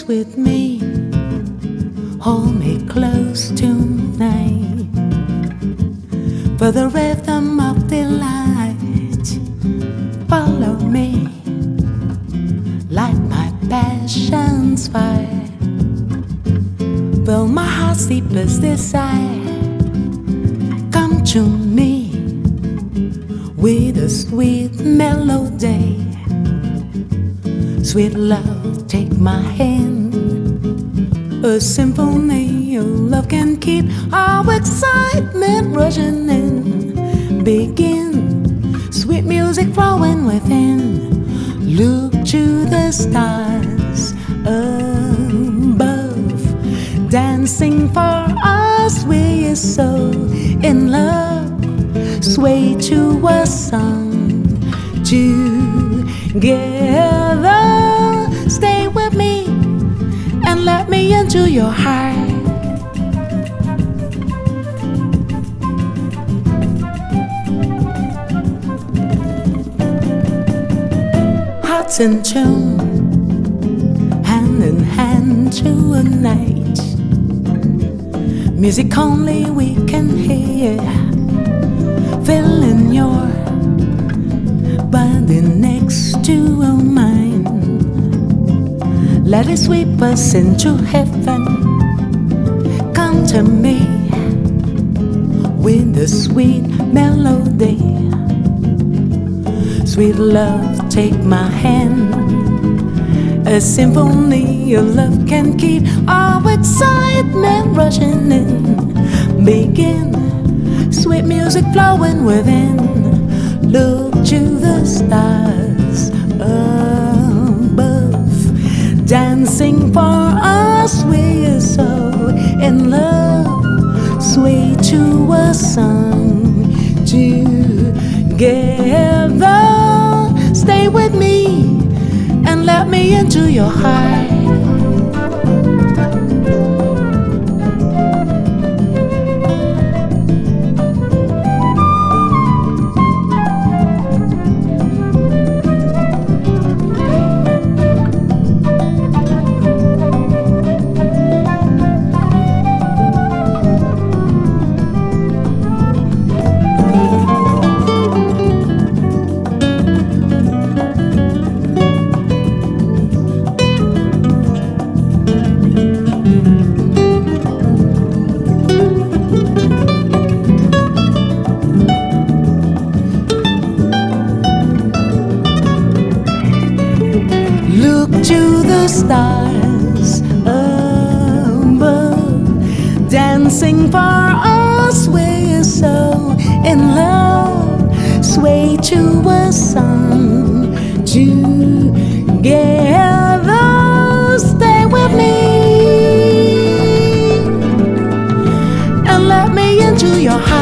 dance with me, hold me close tonight. For the rhythm of delight, follow me, light my passion's fire, fill my heart's deepest desire. Come to me with a sweet melody. Sweet love, take my hand. A symphony of love can keep our excitement rushing in. Begin, sweet music flowing within. Look to the stars above, dancing for us. We are so in love. Sway to a song together. Stay with me and let me into your heart. Hearts in tune, hand in hand tonight. Music only we can hear, feeling your body next to mine. Let it sweep us into heaven. Come to me with a sweet melody. Sweet love, take my hand. A symphony of love can keep our excitement rushing in. Begin, sweet music flowing within. Look to the stars above, dancing for us. We are so in love. Sway to a song together. Stay with me and let me into your heart. Look to the stars above, dancing for us. We're so in love. Sway to a song together. Stay with me and let me into your heart.